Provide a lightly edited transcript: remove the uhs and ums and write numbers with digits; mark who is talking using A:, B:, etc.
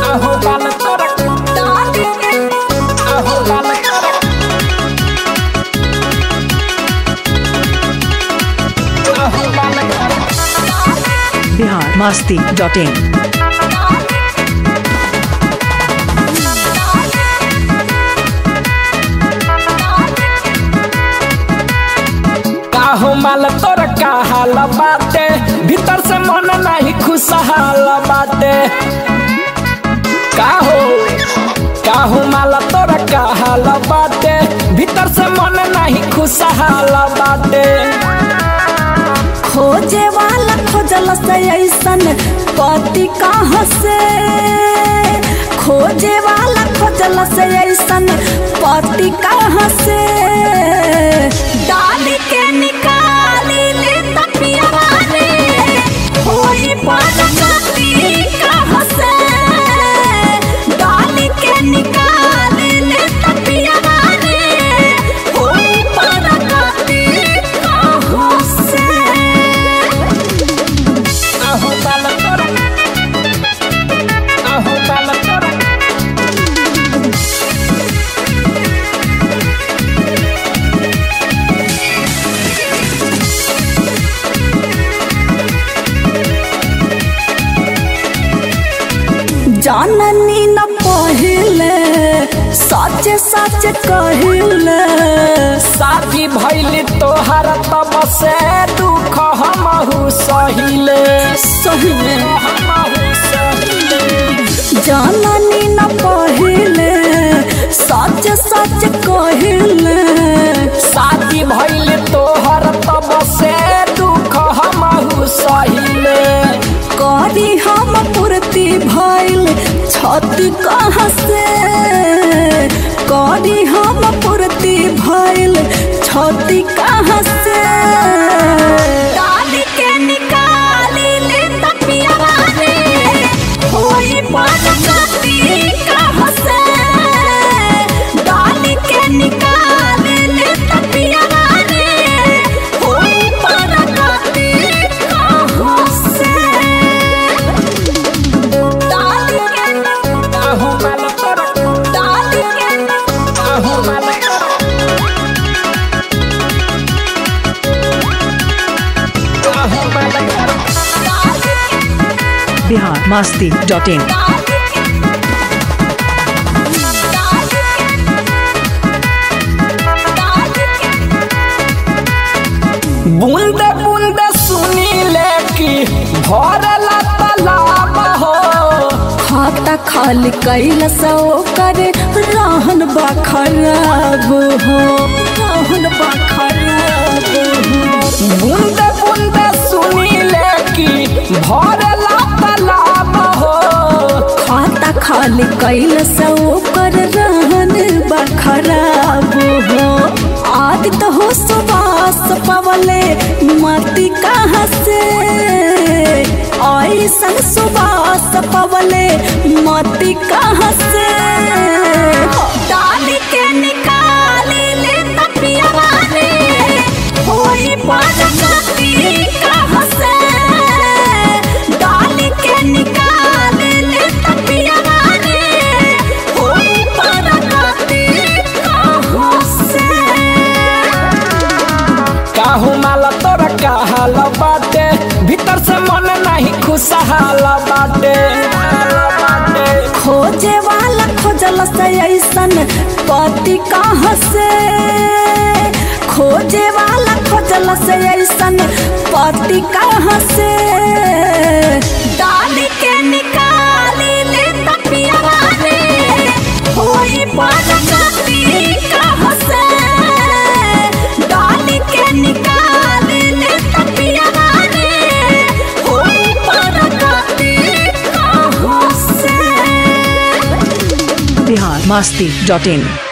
A: आहो बाल तोरा आहो बाल तोरा आहो बाल तोरा
B: biharmasti.in
A: काहो माल तोरा का हाल बाटे भीतर से मन नहीं खुशहाल बाटे काहो माल तोरा का हाल बाटे भीतर से मन नहीं खुशहाल बाटे
C: खोजे वाला खोजल से ऐसन पति कहाँ से खोजे वाला खोजल से ऐसन पति कहाँ से डाली के निकाली ले तपिया रे होई पति कहाँ से डाली के निकाली ले तपिया रे होई पति कहाँ से
A: आहो बाल तोरा आहो बाल तोरा
C: जाननी न पहिले सच सच कहिले
A: शादी भइली तोहर तब से दुख हमहु सहिले
C: सहिले
A: हमहु सहिले
C: जाननी न पहिले सच सच कहिले
A: शादी भइली तोहर तब से दुख हमहु सहिले
C: करी हम पूर्ति भइल छति कहाँ से करी हम पूर्ति भइल छति कहाँ से डाली के निकाली ले तपिया रे होई पति कहाँ से डाली के निकाली ले तपिया रे होई पति कहाँ से
A: आहो बाल तोरा आहो बाल तोरा आहो बाल तोरा
B: biharmasti.in
A: बूंदे बूंदे सुनी ले कि भरला तालाब हो
C: खाता खाली कैल सो करे रहन बा खराब हो रहन बा खराब हो
A: बूंदे बूंदे सुनी ले कि भरला तालाब हो
C: खाता खाली कैल सो कर रहन बा खराब हो आदित हो सुबास पवले मती कहाँ से ऐसन सुबास पवले मती कहाँ से डाली के निकाली ले तपिया रे होई पति कहाँ से डाली के निकाली ले तपिया रे होई पति कहाँ से
A: काहू माल तोरा का हाल बाटे भीतर से मन नहीं खुशहाल बाटे
C: खोजे वाला खोजल से ऐसन पति कहाँ से खोजे वाला खोजल से ऐसन पति कहाँ से डाली के निकाली ले तपिया रे होई पति कहाँ से डाली के निकाली ले तपिया रे होई पति कहाँ से
B: biharmasti.in